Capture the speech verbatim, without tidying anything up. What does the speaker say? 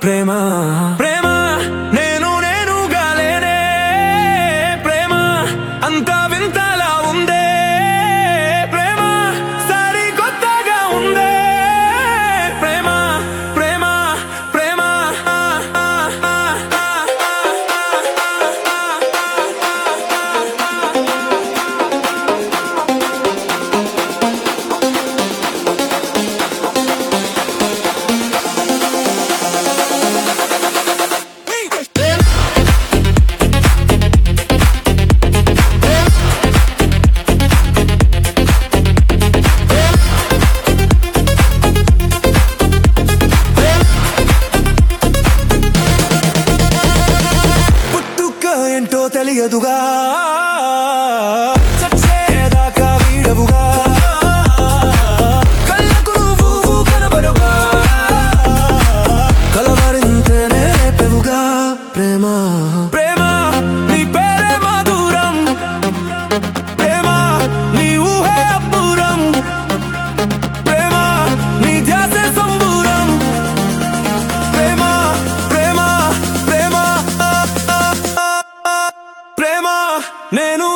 ప్రేమ ప్రేమ నేను నేనుగా లేనే ప్రేమ అంతా వింతలా ఉందే ప్రేమ సరికొత్తగా ఉందే ప్రేమ ప్రేమ ప్రేమ ఏంటో తెలియదుగా చచ్చేదాకా వీడవుగా కళ్ళకు నువ్వు కనబడుగా కలవరింతనే పెవుగా ప్రేమ ప్రేమ నీ పేరే మధురం ప్రేమ నీ ఊహే అబ్బురం ప్రేమ నీ ధ్యాసే సంబూరం ప్రేమ ప్రేమ ప్రేమ ప్రేమ నేను